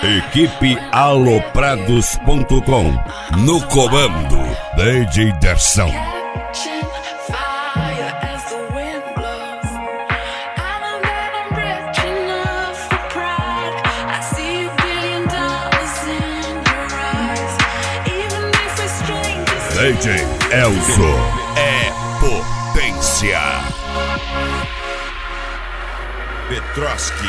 Equipe Aloprados.com. No comando, DJ Derção. DJ Elzo é potência. Petroski.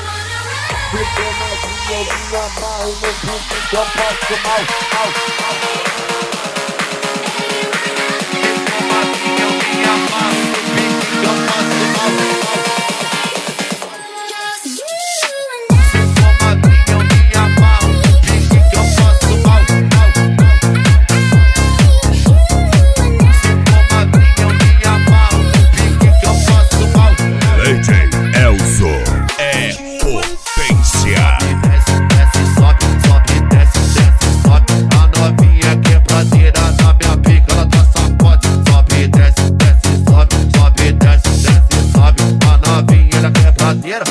DJ Elzo é potência. Desce, sobe, sobe, desce, sobe. A novinha quebradeira na minha pica, ela tá sacode. Sobe, desce, sobe, sobe, desce, sobe. A novinha da quebradeira.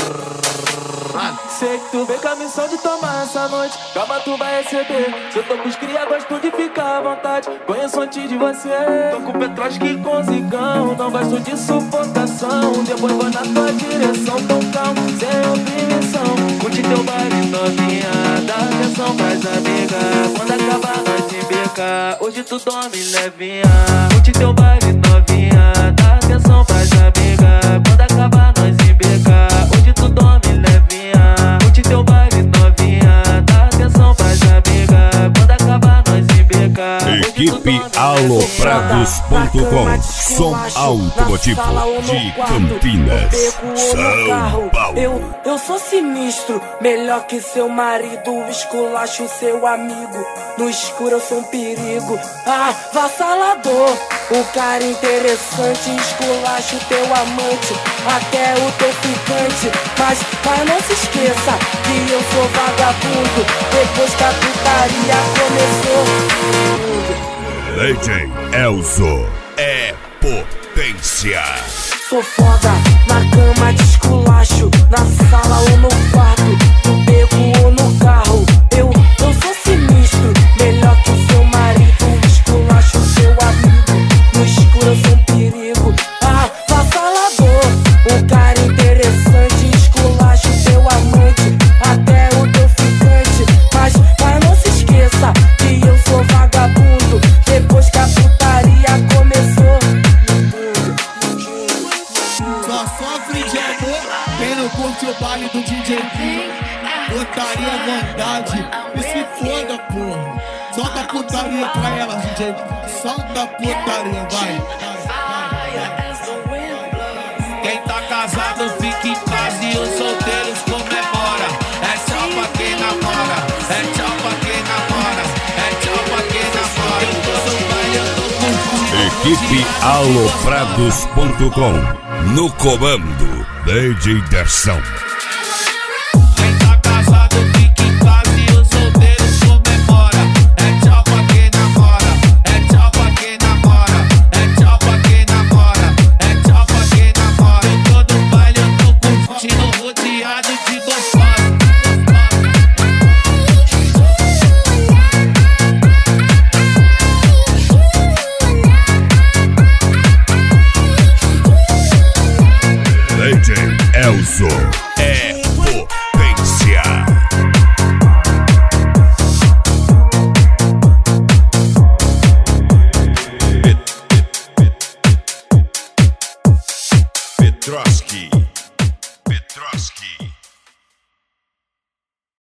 Sei que tu vem com a missão de tomar essa noite. Calma, tu vai receber. Se eu tô com os cria, gosto de ficar à vontade. Conheço antes de você. Tô com Petroski e com Zigão. Não gosto de sufocação. Depois vou na tua direção. Tão calmo, sem opressão. Curte teu baile, novinha. Dá atenção pras amigas. Quando acabar, nós se beca. Hoje tu dorme levinha. Curte teu baile, novinha. Dá atenção pras amigas. Quando acabar, nós se beca. Hoje tu dorme levinha. Curte teu baile, novinha. Dá atenção pras amigas. Quando acabar, nós se beca. Equipe Aloprados.com. Som automotivo de Campinas, São Paulo. Eu sou sinistro, melhor que seu marido. Esculacho seu amigo. No escuro eu sou um perigo. Avassalador, um cara interessante. Esculacho teu amante, até o teu ficante. Mas não se esqueça que eu sou vagabundo. Depois que a putaria começou. DJ Elzo é potência. Sou foda na cama de esculacho, na sala ou no quarto, no beco ou no carro. Eu sou sinistro, melhor que o seu marido. Esculacho seu amigo, no escuro eu sou um perigo. Avassalador, um cara interessante. Esculacho teu amante, até o teu ficante. Mas não se esqueça que eu sou vagabundo. Depois que a putaria começou. Só sofre de amor quem não curte o baile do DJ Pinho. Putaria à vontade, e se foda, porra. Solta a putaria pra ela, DJ. Solta a putaria, vai. Quem tá casado fica em casa e os solteiros comemora. É tchau pra quem namora, é tchau pra quem namora, é tchau pra quem namora. Eu tô no baile, eu tô Equipe Aloprados.com. No comando, DJ Derção. Quem tá casado fica em casa e os solteiros comemora. É tchau pra quem namora, é tchau pra quem namora, é tchau pra quem namora, é tchau pra quem namora. Eu tô no baile, eu tô curtindo, rodeado de gostosa. DJ Elzo é potência. Petroski.